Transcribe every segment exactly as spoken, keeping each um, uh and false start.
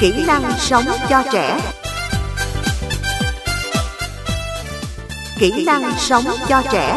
Kỹ năng sống cho trẻ. Kỹ năng sống cho trẻ.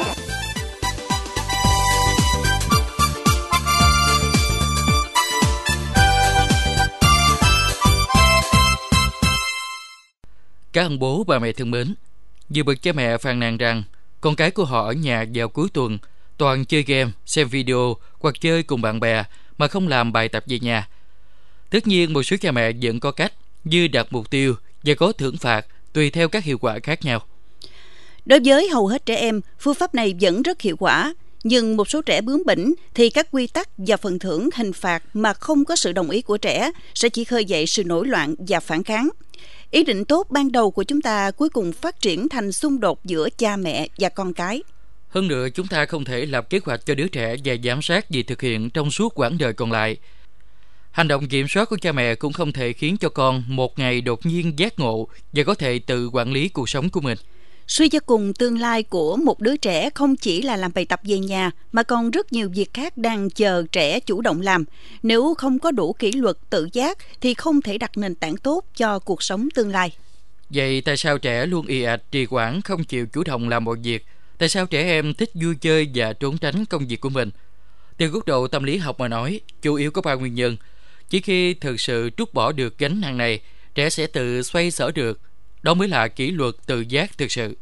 Các ông bố bà mẹ thân mến, nhiều bậc cha mẹ phàn nàn rằng con cái của họ ở nhà vào cuối tuần toàn chơi game, xem video hoặc chơi cùng bạn bè mà không làm bài tập về nhà. Tất nhiên một số cha mẹ vẫn có cách như đặt mục tiêu và có thưởng phạt tùy theo các hiệu quả khác nhau. Đối với hầu hết trẻ em, phương pháp này vẫn rất hiệu quả. Nhưng một số trẻ bướng bỉnh thì các quy tắc và phần thưởng hình phạt mà không có sự đồng ý của trẻ sẽ chỉ khơi dậy sự nổi loạn và phản kháng. Ý định tốt ban đầu của chúng ta cuối cùng phát triển thành xung đột giữa cha mẹ và con cái. Hơn nữa, chúng ta không thể lập kế hoạch cho đứa trẻ và giám sát việc thực hiện trong suốt quãng đời còn lại. Hành động kiểm soát của cha mẹ cũng không thể khiến cho con một ngày đột nhiên giác ngộ và có thể tự quản lý cuộc sống của mình. Suy cho cùng, tương lai của một đứa trẻ không chỉ là làm bài tập về nhà mà còn rất nhiều việc khác đang chờ trẻ chủ động làm. Nếu không có đủ kỷ luật tự giác thì không thể đặt nền tảng tốt cho cuộc sống tương lai. Vậy tại sao trẻ luôn ì ạch, trì hoãn, không chịu chủ động làm mọi việc? Tại sao trẻ em thích vui chơi và trốn tránh công việc của mình? Từ góc độ tâm lý học mà nói, chủ yếu có ba nguyên nhân. Chỉ khi thực sự trút bỏ được gánh nặng này, trẻ sẽ tự xoay sở được. Đó mới là kỷ luật tự giác thực sự.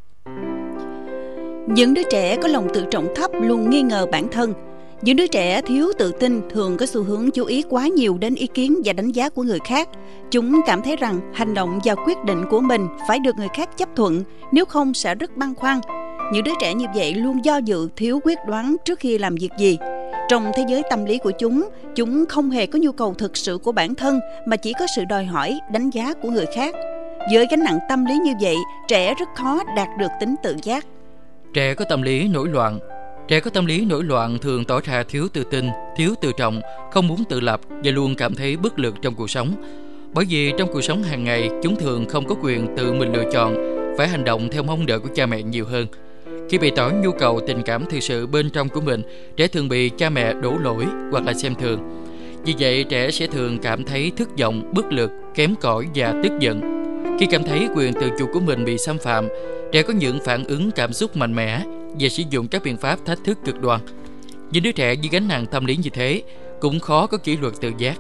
Những đứa trẻ có lòng tự trọng thấp luôn nghi ngờ bản thân. Những đứa trẻ thiếu tự tin thường có xu hướng chú ý quá nhiều đến ý kiến và đánh giá của người khác. Chúng cảm thấy rằng hành động và quyết định của mình phải được người khác chấp thuận, nếu không sẽ rất băn khoăn. Những đứa trẻ như vậy luôn do dự, thiếu quyết đoán trước khi làm việc gì. Trong thế giới tâm lý của chúng, chúng không hề có nhu cầu thực sự của bản thân mà chỉ có sự đòi hỏi, đánh giá của người khác. Với gánh nặng tâm lý như vậy, trẻ rất khó đạt được tính tự giác. Trẻ có tâm lý nổi loạn. Trẻ có tâm lý nổi loạn thường tỏ ra thiếu tự tin, thiếu tự trọng, không muốn tự lập và luôn cảm thấy bất lực trong cuộc sống. Bởi vì trong cuộc sống hàng ngày, chúng thường không có quyền tự mình lựa chọn, phải hành động theo mong đợi của cha mẹ nhiều hơn. Khi bày tỏ nhu cầu tình cảm thực sự bên trong của mình, trẻ thường bị cha mẹ đổ lỗi hoặc là xem thường. Vì vậy, trẻ sẽ thường cảm thấy thất vọng, bất lực, kém cỏi và tức giận. Khi cảm thấy quyền tự chủ của mình bị xâm phạm, trẻ có những phản ứng cảm xúc mạnh mẽ và sử dụng các biện pháp thách thức cực đoan. Những đứa trẻ với gánh nặng tâm lý như thế cũng khó có kỷ luật tự giác.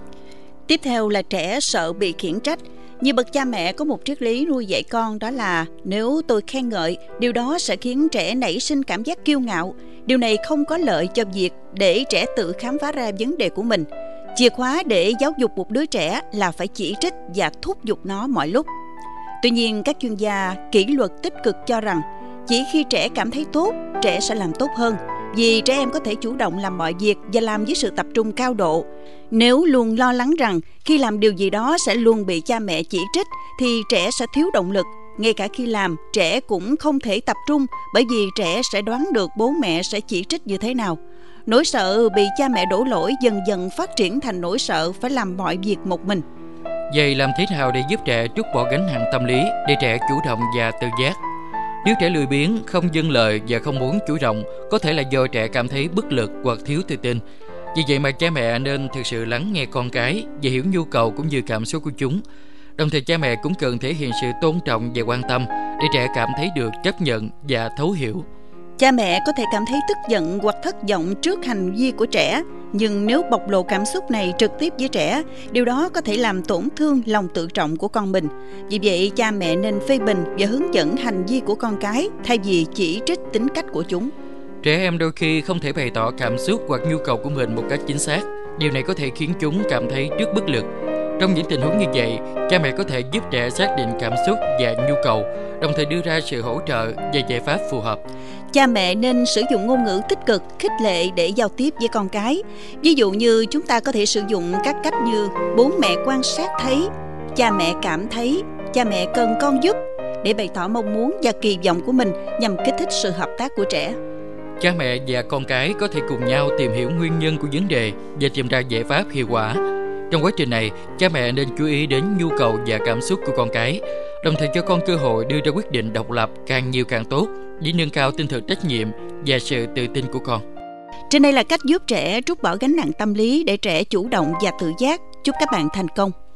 Tiếp theo là trẻ sợ bị khiển trách. Nhiều bậc cha mẹ có một triết lý nuôi dạy con, đó là nếu tôi khen ngợi, điều đó sẽ khiến trẻ nảy sinh cảm giác kiêu ngạo. Điều này không có lợi cho việc để trẻ tự khám phá ra vấn đề của mình. Chìa khóa để giáo dục một đứa trẻ là phải chỉ trích và thúc giục nó mọi lúc. Tuy nhiên, các chuyên gia kỷ luật tích cực cho rằng chỉ khi trẻ cảm thấy tốt, trẻ sẽ làm tốt hơn, vì trẻ em có thể chủ động làm mọi việc và làm với sự tập trung cao độ. Nếu luôn lo lắng rằng khi làm điều gì đó sẽ luôn bị cha mẹ chỉ trích thì trẻ sẽ thiếu động lực. Ngay cả khi làm, trẻ cũng không thể tập trung bởi vì trẻ sẽ đoán được bố mẹ sẽ chỉ trích như thế nào. Nỗi sợ bị cha mẹ đổ lỗi dần dần phát triển thành nỗi sợ phải làm mọi việc một mình. Vậy làm thế nào để giúp trẻ trút bỏ gánh nặng tâm lý để trẻ chủ động và tự giác? Nếu trẻ lười biếng, không vâng lời và không muốn chủ động, có thể là do trẻ cảm thấy bất lực hoặc thiếu tự tin. Vì vậy mà cha mẹ nên thực sự lắng nghe con cái và hiểu nhu cầu cũng như cảm xúc của chúng. Đồng thời cha mẹ cũng cần thể hiện sự tôn trọng và quan tâm để trẻ cảm thấy được chấp nhận và thấu hiểu. Cha mẹ có thể cảm thấy tức giận hoặc thất vọng trước hành vi của trẻ, nhưng nếu bộc lộ cảm xúc này trực tiếp với trẻ, điều đó có thể làm tổn thương lòng tự trọng của con mình. Vì vậy, cha mẹ nên phê bình và hướng dẫn hành vi của con cái thay vì chỉ trích tính cách của chúng. Trẻ em đôi khi không thể bày tỏ cảm xúc hoặc nhu cầu của mình một cách chính xác. Điều này có thể khiến chúng cảm thấy rất bất lực. Trong những tình huống như vậy, cha mẹ có thể giúp trẻ xác định cảm xúc và nhu cầu, đồng thời đưa ra sự hỗ trợ và giải pháp phù hợp. Cha mẹ nên sử dụng ngôn ngữ tích cực, khích lệ để giao tiếp với con cái. Ví dụ như chúng ta có thể sử dụng các cách như bố mẹ quan sát thấy, cha mẹ cảm thấy, cha mẹ cần con giúp để bày tỏ mong muốn và kỳ vọng của mình nhằm kích thích sự hợp tác của trẻ. Cha mẹ và con cái có thể cùng nhau tìm hiểu nguyên nhân của vấn đề và tìm ra giải pháp hiệu quả. Trong quá trình này, cha mẹ nên chú ý đến nhu cầu và cảm xúc của con cái, đồng thời cho con cơ hội đưa ra quyết định độc lập càng nhiều càng tốt, để nâng cao tinh thần trách nhiệm và sự tự tin của con. Trên đây là cách giúp trẻ trút bỏ gánh nặng tâm lý để trẻ chủ động và tự giác. Chúc các bạn thành công.